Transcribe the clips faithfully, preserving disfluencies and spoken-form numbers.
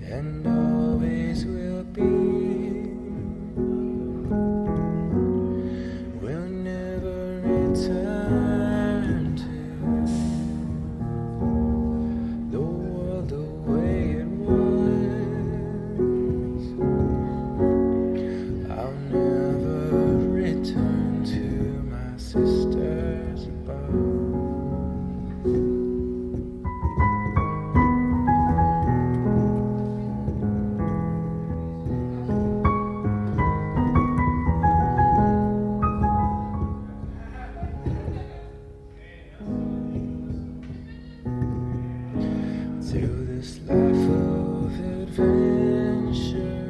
and always will be. We'll never return to the world the way it was. I'll never return to my sisters above. Through this life of adventure,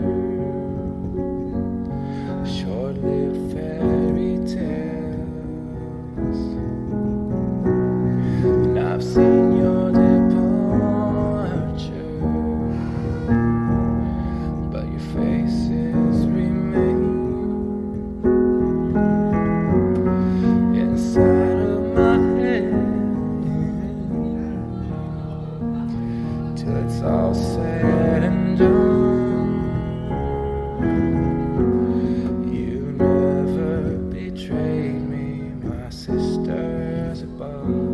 short-lived fairy tales, and I've seen your departure, but your faces remain inside of my head. Till it's all said and done, you never betrayed me, my sisters above.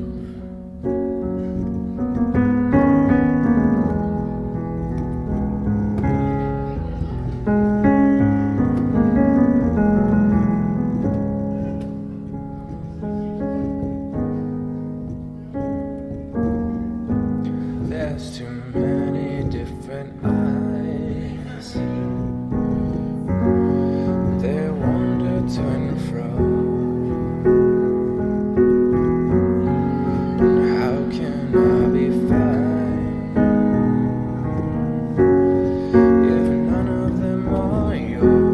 There's too many different eyes, they wander to and fro. And how can I be fine if none of them are yours?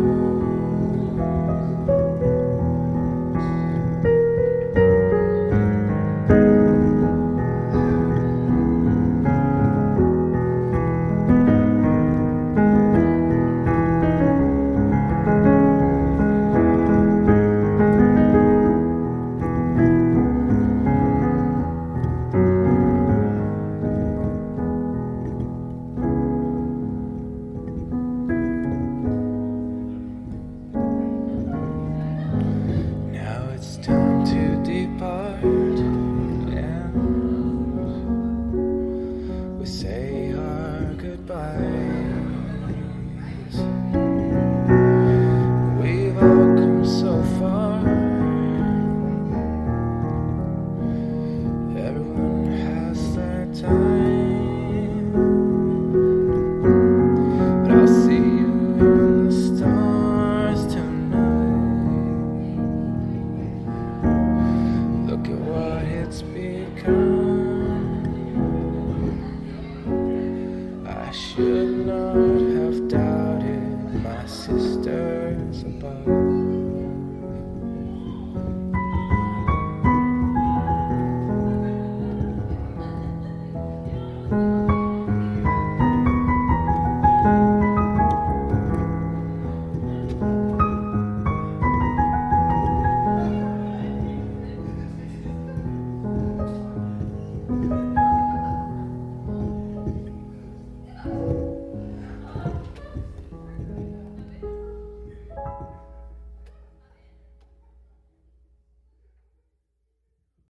It's time to depart, and we say our goodbyes. We've all come so far. Everyone has their time, but I'll see you in the stars tonight. Look at what it's become. I should not